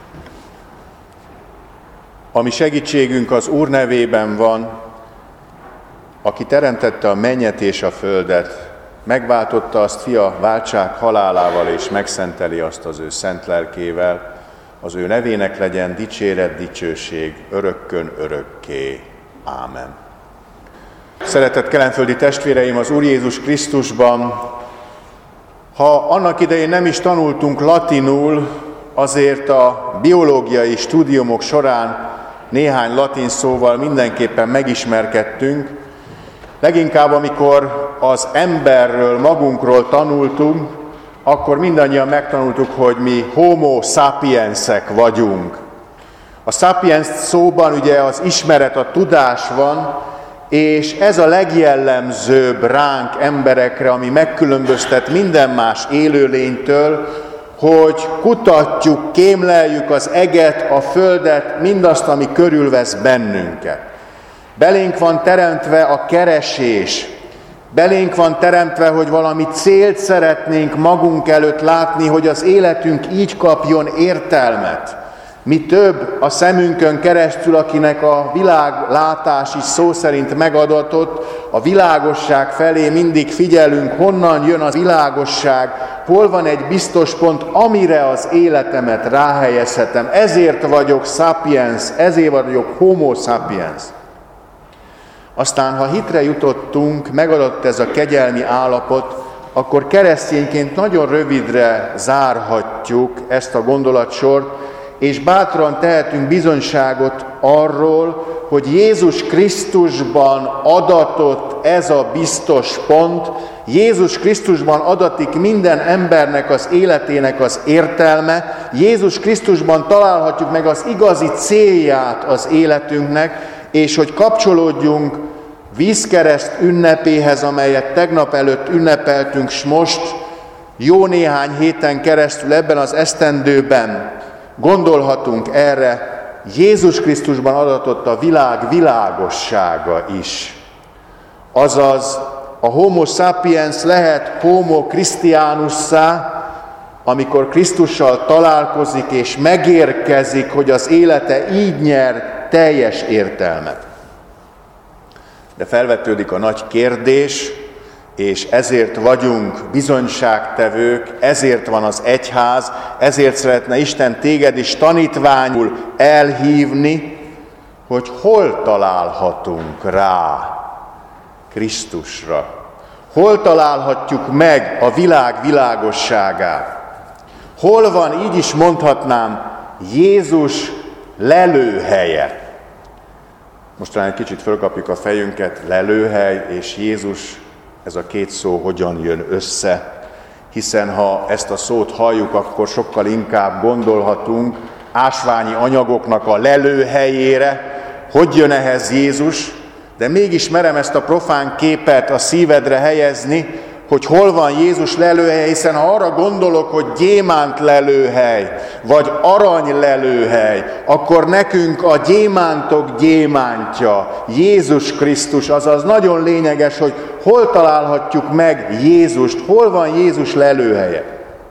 A mi segítségünk az Úr nevében van, aki teremtette a mennyet és a földet, megváltotta azt fia váltság halálával, és megszenteli azt az ő szent lelkével. Az ő nevének legyen dicséret, dicsőség örökkön örökké. Ámen. Szeretett kelenföldi testvéreim az Úr Jézus Krisztusban, ha annak idején nem is tanultunk latinul, azért a biológiai studiumok során néhány latin szóval mindenképpen megismerkedtünk, leginkább amikor az emberről, magunkról tanultunk, akkor mindannyian megtanultuk, hogy mi homo sapiensek vagyunk. A sapiens szóban ugye az ismeret, a tudás van, és ez a legjellemzőbb ránk emberekre, ami megkülönböztet minden más élőlénytől, hogy kutatjuk, kémleljük az eget, a földet, mindazt, ami körülvesz bennünket. Belénk van teremtve a keresés, belénk van teremtve, hogy valami célt szeretnénk magunk előtt látni, hogy az életünk így kapjon értelmet. Mi több, a szemünkön keresztül, akinek a világlátás is szó szerint megadatott, a világosság felé mindig figyelünk, honnan jön a világosság, hol van egy biztos pont, amire az életemet ráhelyezhetem. Ezért vagyok sapiens, ezért vagyok homo sapiens. Aztán, ha hitre jutottunk, megadott ez a kegyelmi állapot, akkor keresztényként nagyon rövidre zárhatjuk ezt a gondolatsort, és bátran tehetünk bizonyságot arról, hogy Jézus Krisztusban adatott ez a biztos pont, Jézus Krisztusban adatik minden embernek az életének az értelme, Jézus Krisztusban találhatjuk meg az igazi célját az életünknek, és hogy kapcsolódjunk vízkereszt ünnepéhez, amelyet tegnap előtt ünnepeltünk, s most jó néhány héten keresztül ebben az esztendőben gondolhatunk erre, Jézus Krisztusban adatott a világ világossága is. Azaz a homo sapiens lehet homo christianussá, amikor Krisztussal találkozik és megérkezik, hogy az élete így nyer teljes értelmet. De felvetődik a nagy kérdés, és ezért vagyunk bizonyságtevők, ezért van az egyház, ezért szeretne Isten téged is tanítványul elhívni, hogy hol találhatunk rá Krisztusra. Hol találhatjuk meg a világ világosságát. Hol van, így is mondhatnám, Jézus lelőhelye. Most talán egy kicsit fölkapjuk a fejünket, lelőhely és Jézus, ez a két szó hogyan jön össze, hiszen ha ezt a szót halljuk, akkor sokkal inkább gondolhatunk ásványi anyagoknak a lelőhelyére, hogy jön ehhez Jézus, de mégis merem ezt a profán képet a szívedre helyezni, hogy hol van Jézus lelőhely, hiszen ha arra gondolok, hogy gyémánt lelőhely, vagy arany lelőhely, akkor nekünk a gyémántok gyémántja, Jézus Krisztus, azaz nagyon lényeges, hogy hol találhatjuk meg Jézust, hol van Jézus lelőhelye.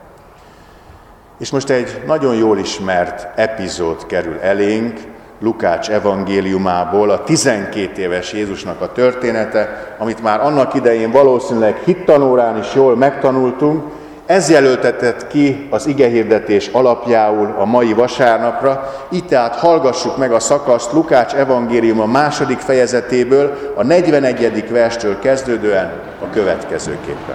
És most egy nagyon jól ismert epizód kerül elénk, Lukács evangéliumából, a 12 éves Jézusnak a története, amit már annak idején valószínűleg hittanórán is jól megtanultunk, ez jelöltetett ki az igehirdetés alapjául a mai vasárnapra, így tehát hallgassuk meg a szakaszt Lukács evangéliuma 2. fejezetéből, a 41. verstől kezdődően a következőképpen.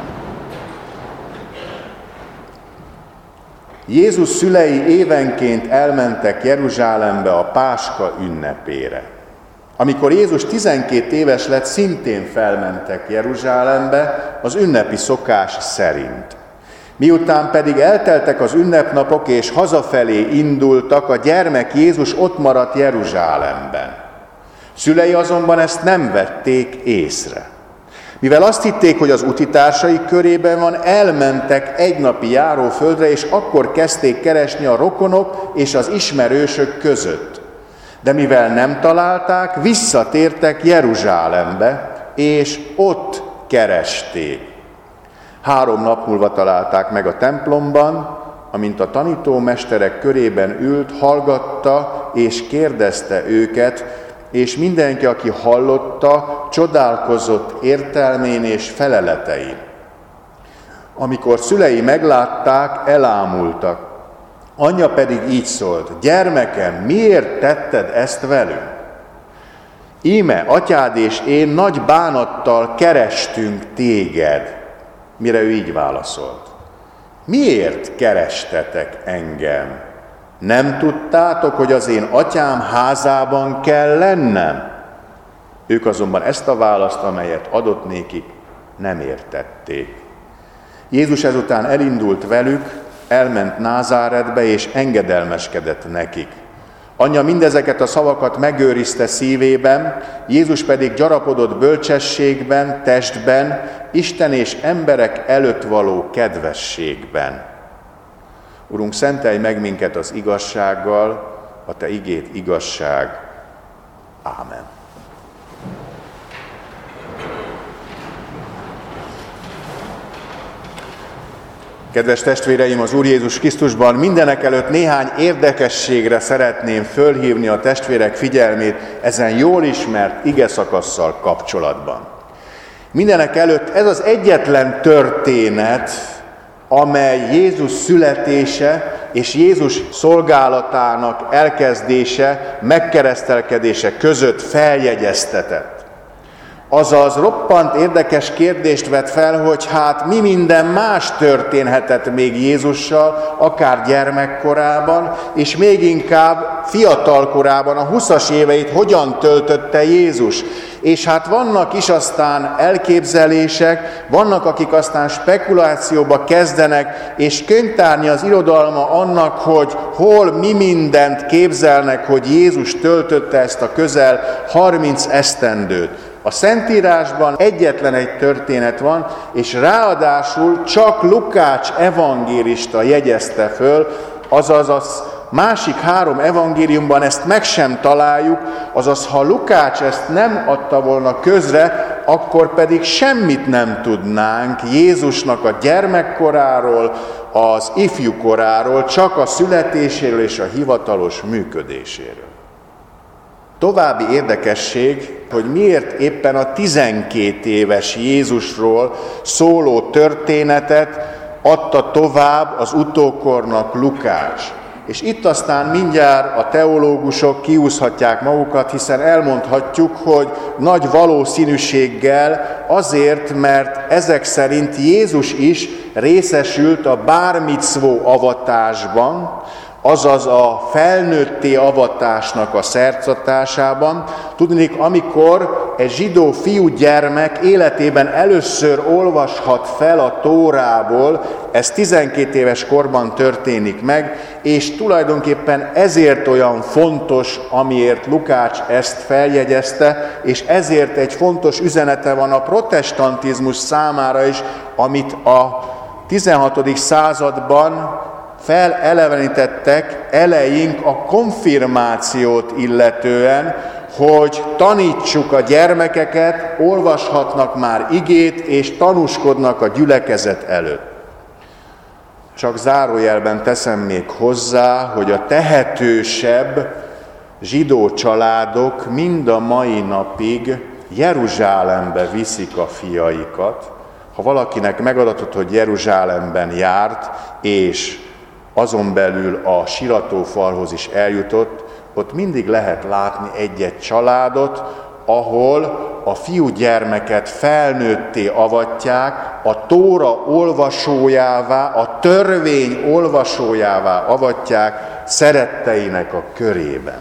Jézus szülei évenként elmentek Jeruzsálembe a Páska ünnepére. Amikor Jézus 12 éves lett, szintén felmentek Jeruzsálembe az ünnepi szokás szerint. Miután pedig elteltek az ünnepnapok és hazafelé indultak, a gyermek Jézus ott maradt Jeruzsálemben. Szülei azonban ezt nem vették észre. Mivel azt hitték, hogy az utitársaik körében van, elmentek egy napi járóföldre, és akkor kezdték keresni a rokonok és az ismerősök között. De mivel nem találták, visszatértek Jeruzsálembe, és ott keresték. 3 nap múlva találták meg a templomban, amint a tanítómesterek körében ült, hallgatta és kérdezte őket, és mindenki, aki hallotta, csodálkozott értelmén és feleletein. Amikor szülei meglátták, elámultak. Anyja pedig így szólt: gyermekem, miért tetted ezt velünk? Íme, atyád és én nagy bánattal kerestünk téged. Mire ő így válaszolt: miért kerestetek engem? Nem tudtátok, hogy az én atyám házában kell lennem? Ők azonban ezt a választ, amelyet adott nékik, nem értették. Jézus ezután elindult velük, elment Názáretbe és engedelmeskedett nekik. Anyja mindezeket a szavakat megőrizte szívében, Jézus pedig gyarapodott bölcsességben, testben, Isten és emberek előtt való kedvességben. Urunk, szentelj meg minket az igazsággal, a Te igéd igazság. Ámen. Kedves testvéreim, az Úr Jézus Krisztusban mindenekelőtt néhány érdekességre szeretném fölhívni a testvérek figyelmét ezen jól ismert igeszakasszal kapcsolatban. Mindenekelőtt ez az egyetlen történet, amely Jézus születése és Jézus szolgálatának elkezdése, megkeresztelkedése között feljegyeztetett. Azaz roppant érdekes kérdést vet fel, hogy hát mi minden más történhetett még Jézussal, akár gyermekkorában, és még inkább fiatalkorában, a 20-as éveit hogyan töltötte Jézus. És hát vannak is aztán elképzelések, vannak, akik aztán spekulációba kezdenek, és könyvtárnyi az irodalma annak, hogy hol mi mindent képzelnek, hogy Jézus töltötte ezt a közel 30 esztendőt. A Szentírásban egyetlen egy történet van, és ráadásul csak Lukács evangélista jegyezte föl, azaz az másik 3 evangéliumban ezt meg sem találjuk, azaz ha Lukács ezt nem adta volna közre, akkor pedig semmit nem tudnánk Jézusnak a gyermekkoráról, az ifjúkoráról, csak a születéséről és a hivatalos működéséről. További érdekesség, hogy miért éppen a 12 éves Jézusról szóló történetet adta tovább az utókornak Lukács. És itt aztán mindjárt a teológusok kiúszhatják magukat, hiszen elmondhatjuk, hogy nagy valószínűséggel azért, mert ezek szerint Jézus is részesült a bár micvó avatásban, azaz a felnőtté avatásnak a szertartásában. Tudniillik, amikor egy zsidó fiúgyermek életében először olvashat fel a Tórából, ez 12 éves korban történik meg, és tulajdonképpen ezért olyan fontos, amiért Lukács ezt feljegyezte, és ezért egy fontos üzenete van a protestantizmus számára is, amit a 16. században felelevenítettek eleink a konfirmációt illetően, hogy tanítsuk a gyermekeket, olvashatnak már igét, és tanúskodnak a gyülekezet előtt. Csak zárójelben teszem még hozzá, hogy a tehetősebb zsidó családok mind a mai napig Jeruzsálembe viszik a fiaikat. Ha valakinek megadatott, hogy Jeruzsálemben járt, és azon belül a siratófalhoz is eljutott, ott mindig lehet látni egy-egy családot, ahol a fiúgyermeket felnőtté avatják, a Tóra olvasójává, a törvény olvasójává avatják szeretteinek a körében.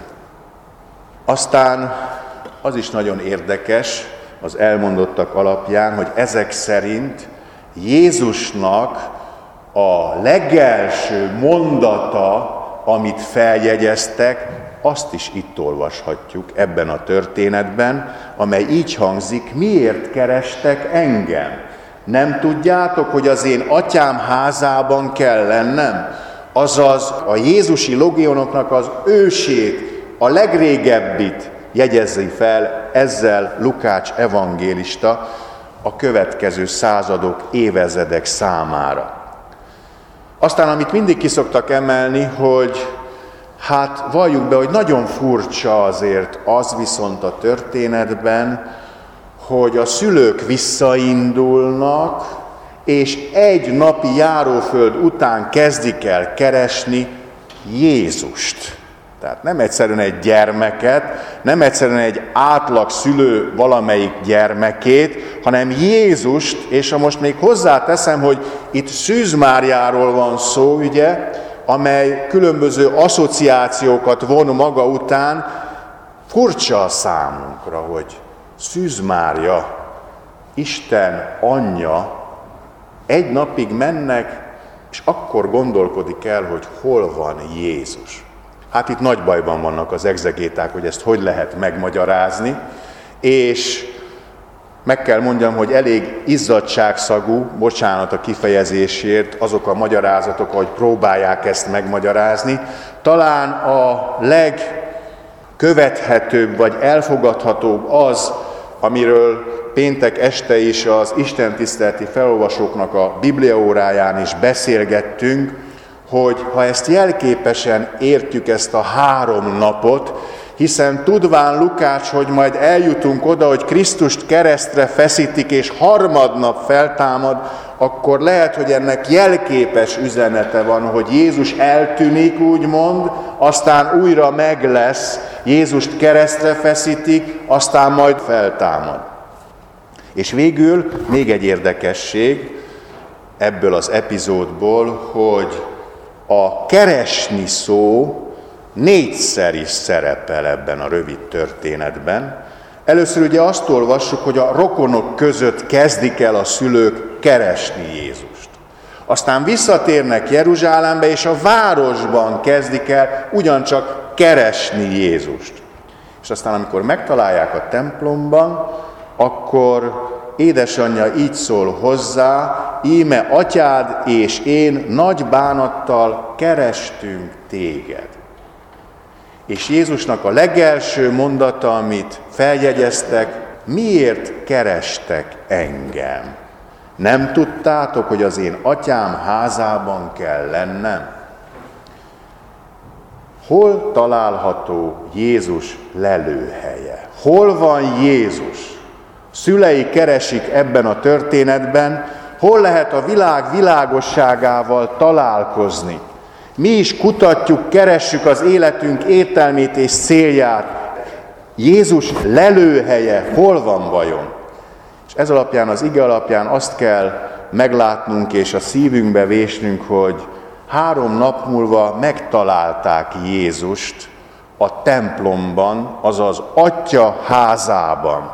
Aztán az is nagyon érdekes az elmondottak alapján, hogy ezek szerint Jézusnak a legelső mondata, amit feljegyeztek, azt is itt olvashatjuk ebben a történetben, amely így hangzik: miért kerestek engem? Nem tudjátok, hogy az én atyám házában kell lennem? Azaz a jézusi logionoknak az ősét, a legrégebbit jegyezi fel ezzel Lukács evangélista a következő századok, évezredek számára. Aztán, amit mindig ki szoktak emelni, hogy hát valljuk be, hogy nagyon furcsa azért az viszont a történetben, hogy a szülők visszaindulnak, és egy napi járóföld után kezdik el keresni Jézust. Tehát nem egyszerűen egy gyermeket, nem egyszerűen egy átlag szülő valamelyik gyermekét, hanem Jézust, és ha most még hozzáteszem, hogy itt Szűz Máriáról van szó, ugye, amely különböző asszociációkat von maga után, furcsa a számunkra, hogy Szűz Mária, Isten anyja, egy napig mennek, és akkor gondolkodik el, hogy hol van Jézus. Hát itt nagy bajban vannak az egzegéták, hogy ezt hogy lehet megmagyarázni, és meg kell mondjam, hogy elég izzadságszagú, bocsánat a kifejezésért, azok a magyarázatok, ahogy próbálják ezt megmagyarázni. Talán a legkövethetőbb vagy elfogadhatóbb az, amiről péntek este is az istentiszteleti felolvasóknak a bibliaóráján is beszélgettünk, hogy ha ezt jelképesen értjük ezt a 3 napot, hiszen tudván Lukács, hogy majd eljutunk oda, hogy Krisztust keresztre feszítik, és harmadnap feltámad, akkor lehet, hogy ennek jelképes üzenete van, hogy Jézus eltűnik, úgymond, aztán újra meg lesz, Jézust keresztre feszítik, aztán majd feltámad. És végül még egy érdekesség ebből az epizódból, hogy a keresni szó 4-szer is szerepel ebben a rövid történetben. Először ugye azt olvassuk, hogy a rokonok között kezdik el a szülők keresni Jézust. Aztán visszatérnek Jeruzsálembe, és a városban kezdik el ugyancsak keresni Jézust. És aztán, amikor megtalálják a templomban, akkor édesanyja így szól hozzá, íme atyád és én nagy bánattal kerestünk téged. És Jézusnak a legelső mondata, amit feljegyeztek, miért kerestek engem? Nem tudtátok, hogy az én atyám házában kell lennem? Hol található Jézus lelőhelye? Hol van Jézus? Szülei keresik ebben a történetben, hol lehet a világ világosságával találkozni. Mi is kutatjuk, keressük az életünk értelmét és célját. Jézus lelőhelye hol van vajon? És ez alapján, az ige alapján azt kell meglátnunk és a szívünkbe vésnünk, hogy 3 nap múlva megtalálták Jézust a templomban, azaz Atya házában.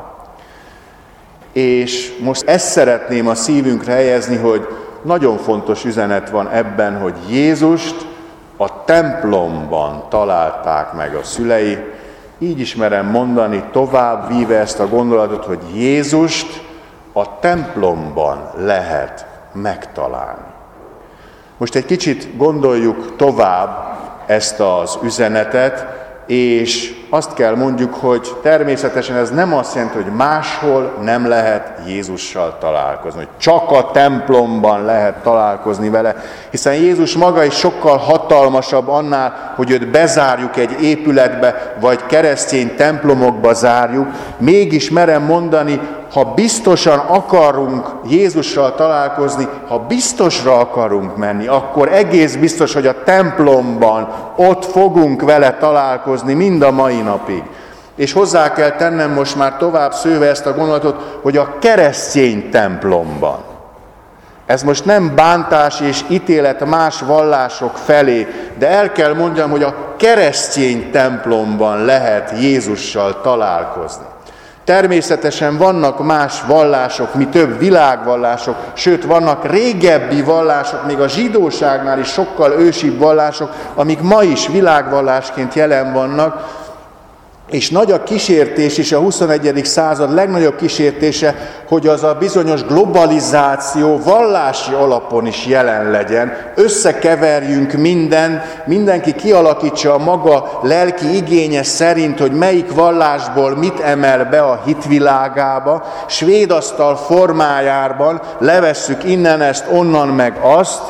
És most ezt szeretném a szívünkre helyezni, hogy nagyon fontos üzenet van ebben, hogy Jézust a templomban találták meg a szülei. Így is merem mondani, tovább víve ezt a gondolatot, hogy Jézust a templomban lehet megtalálni. Most egy kicsit gondoljuk tovább ezt az üzenetet, és azt kell mondjuk, hogy természetesen ez nem azt jelenti, hogy máshol nem lehet Jézussal találkozni, hogy csak a templomban lehet találkozni vele, hiszen Jézus maga is sokkal hatalmasabb annál, hogy őt bezárjuk egy épületbe, vagy keresztény templomokba zárjuk. Mégis merem mondani, ha biztosan akarunk Jézussal találkozni, ha biztosra akarunk menni, akkor egész biztos, hogy a templomban ott fogunk vele találkozni mind a mai napig. És hozzá kell tennem most már tovább szőve ezt a gondolatot, hogy a keresztény templomban. Ez most nem bántás és ítélet más vallások felé, de el kell mondjam, hogy a keresztény templomban lehet Jézussal találkozni. Természetesen vannak más vallások, mi több világvallások, sőt vannak régebbi vallások, még a zsidóságnál is sokkal ősibb vallások, amik ma is világvallásként jelen vannak, és nagy a kísértés is, a 21. század legnagyobb kísértése, hogy az a bizonyos globalizáció vallási alapon is jelen legyen. Összekeverjünk mindenki kialakítsa a maga lelki igénye szerint, hogy melyik vallásból mit emel be a hitvilágába, svédasztal formájában levesszük innen ezt, onnan meg azt,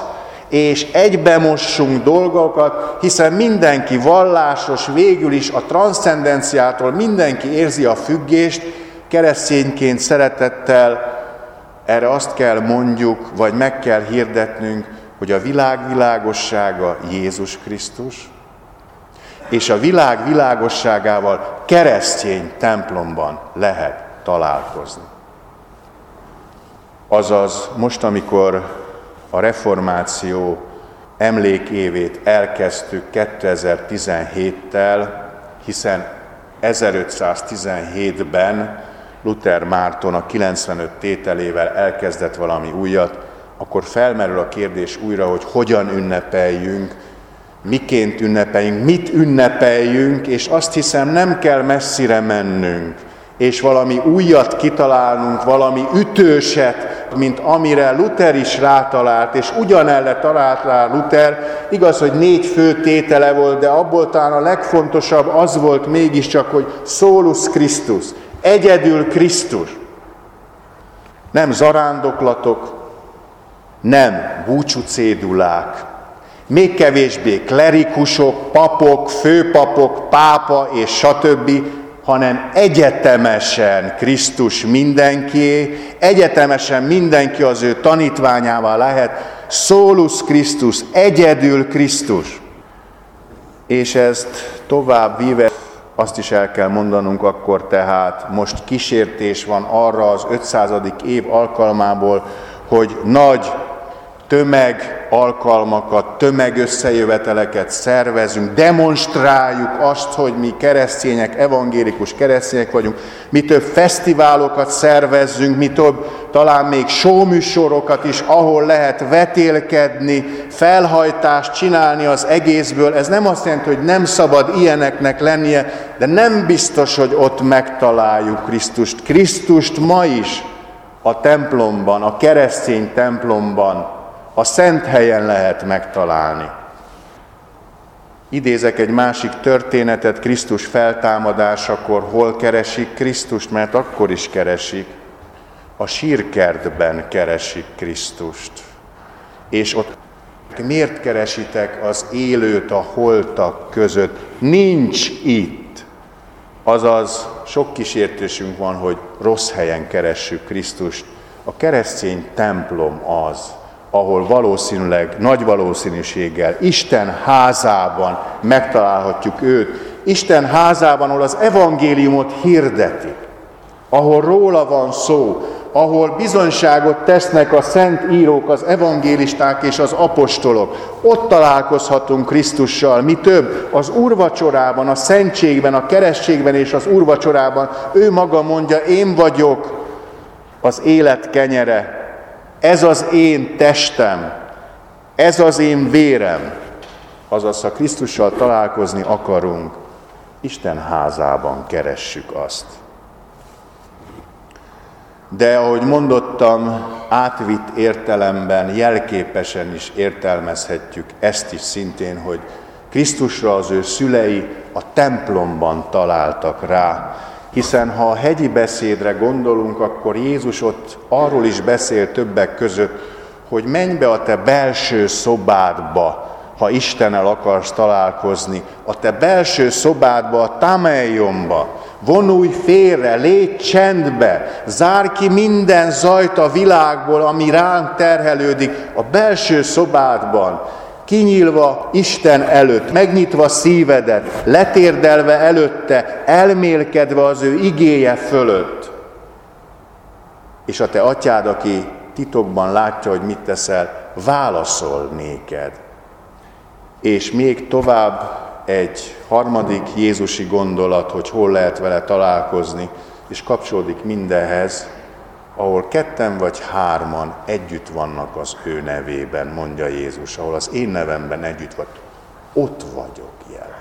és egybemossunk dolgokat, hiszen mindenki vallásos, végül is a transzcendenciától mindenki érzi a függést, keresztényként szeretettel erre azt kell mondjuk, vagy meg kell hirdetnünk, hogy a világ világossága Jézus Krisztus, és a világ világosságával keresztény templomban lehet találkozni. Azaz most, amikor a reformáció emlékévét elkezdtük 2017-tel, hiszen 1517-ben Luther Márton a 95 tételével elkezdett valami újat, akkor felmerül a kérdés újra, hogy hogyan ünnepeljünk, miként ünnepeljünk, mit ünnepeljünk, és azt hiszem, nem kell messzire mennünk, és valami újat kitalálnunk, valami ütőset, mint amire Luther is rátalált, és ugyanerre talált rá Luther. Igaz, hogy 4 fő tétele volt, de abból talán a legfontosabb az volt mégiscsak, hogy solus Christus, egyedül Krisztus. Nem zarándoklatok, nem búcsúcédulák, még kevésbé klerikusok, papok, főpapok, pápa és stb., hanem egyetemesen Krisztus mindenkié, egyetemesen mindenki az ő tanítványává lehet, solus Christus, egyedül Krisztus. És ezt tovább víve, azt is el kell mondanunk akkor tehát, most kísértés van arra az 500. év alkalmából, hogy nagy tömegalkalmakat, tömegösszejöveteleket szervezünk, demonstráljuk azt, hogy mi keresztények, evangélikus keresztények vagyunk, mi több fesztiválokat szervezzünk, mi több talán még showműsorokat is, ahol lehet vetélkedni, felhajtást csinálni az egészből. Ez nem azt jelenti, hogy nem szabad ilyeneknek lennie, de nem biztos, hogy ott megtaláljuk Krisztust. Krisztust ma is a templomban, a keresztény templomban, a szent helyen lehet megtalálni. Idézek egy másik történetet, Krisztus feltámadásakor hol keresik Krisztust, mert akkor is keresik. A sírkertben keresik Krisztust. És ott miért keresitek az élőt a holtak között? Nincs itt. Azaz sok kísértésünk van, hogy rossz helyen keressük Krisztust. A keresztény templom az, ahol valószínűleg, nagy valószínűséggel Isten házában megtalálhatjuk őt. Isten házában, ahol az evangéliumot hirdetik, ahol róla van szó, ahol bizonyságot tesznek a szent írók, az evangélisták és az apostolok. Ott találkozhatunk Krisztussal. Mi több, az úrvacsorában, a szentségben, a keresztségben és az úrvacsorában ő maga mondja, én vagyok az élet kenyere, ez az én testem, ez az én vérem. Azaz, ha Krisztussal találkozni akarunk, Isten házában keressük azt. De ahogy mondottam, átvitt értelemben, jelképesen is értelmezhetjük ezt is szintén, hogy Krisztusra az ő szülei a templomban találtak rá. Hiszen ha a hegyi beszédre gondolunk, akkor Jézus ott arról is beszél többek között, hogy menj be a te belső szobádba, ha Istennel akarsz találkozni, a te belső szobádba, a tameiomba, vonulj félre, légy csendbe, zárj ki minden zajt a világból, ami ránk terhelődik, a belső szobádban, kinyílva Isten előtt, megnyitva szívedet, letérdelve előtte, elmélkedve az ő igéje fölött. És a te atyád, aki titokban látja, hogy mit teszel, válaszol néked. És még tovább egy harmadik jézusi gondolat, hogy hol lehet vele találkozni, és kapcsolódik mindenhez, ahol 2 vagy 3 együtt vannak az ő nevében, mondja Jézus, ahol az én nevemben együtt vagy, ott vagyok jelen.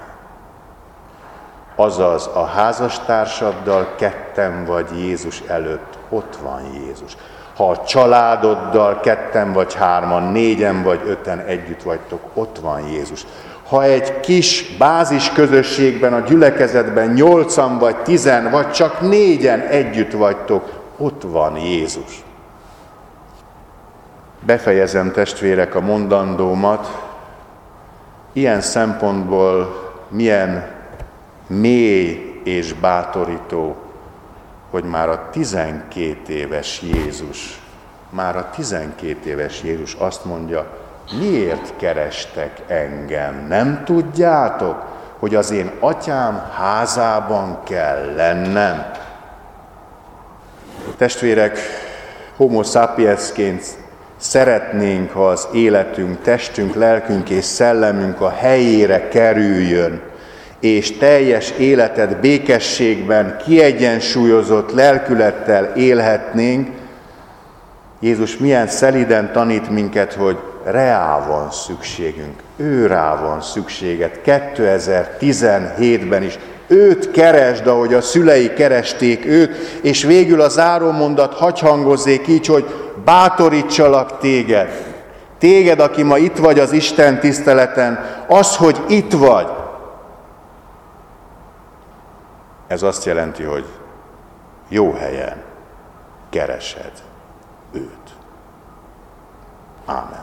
Azaz a házastársaddal 2 vagy Jézus előtt, ott van Jézus. Ha a családoddal 2 vagy 3, 4 vagy 5 együtt vagytok, ott van Jézus. Ha egy kis bázis közösségben, a gyülekezetben 8 vagy 10 vagy csak 4 együtt vagytok, ott van Jézus. Befejezem, testvérek, a mondandómat. Ilyen szempontból milyen mély és bátorító, hogy már a 12 éves Jézus azt mondja, miért kerestek engem? Nem tudjátok, hogy az én atyám házában kell lennem? Testvérek, homo sapiensként szeretnénk, ha az életünk, testünk, lelkünk és szellemünk a helyére kerüljön, és teljes életet békességben, kiegyensúlyozott lelkülettel élhetnénk. Jézus milyen szelíden tanít minket, hogy rá van szükségünk, ő rá van szükséged. 2017-ben is őt keresd, ahogy a szülei keresték őt, és végül a zárómondat hagy hangozzék így, hogy bátorítsalak téged. Téged, aki ma itt vagy az Isten tiszteleten, az, hogy itt vagy. Ez azt jelenti, hogy jó helyen keresed őt. Ámen.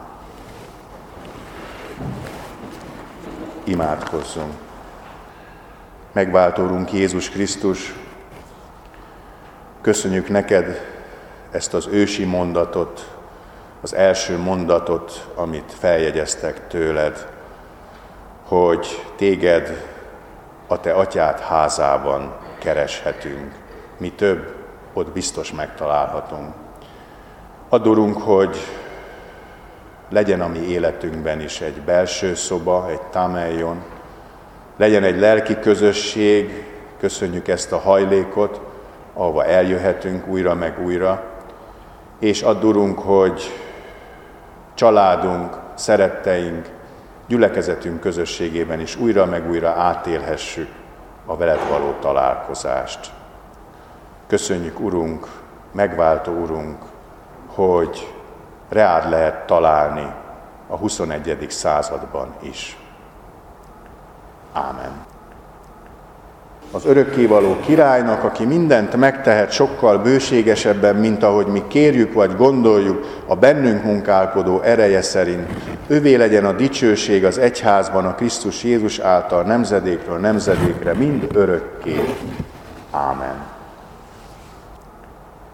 Imádkozzunk. Megváltó Urunk Jézus Krisztus, köszönjük neked ezt az ősi mondatot, az első mondatot, amit feljegyeztek tőled, hogy téged a te atyád házában kereshetünk. Mi több, ott biztos megtalálhatunk. Add, Urunk, hogy legyen a mi életünkben is egy belső szoba, egy tameion, legyen egy lelki közösség, köszönjük ezt a hajlékot, ahova eljöhetünk újra meg újra, és add, Urunk, hogy családunk, szeretteink, gyülekezetünk közösségében is újra meg újra átélhessük a veled való találkozást. Köszönjük, Urunk, megváltó Urunk, hogy reád lehet találni a 21. században is. Ámen. Az örökkévaló királynak, aki mindent megtehet sokkal bőségesebben, mint ahogy mi kérjük vagy gondoljuk, a bennünk munkálkodó ereje szerint, övé legyen a dicsőség az egyházban a Krisztus Jézus által nemzedékről nemzedékre, mind örökké. Ámen.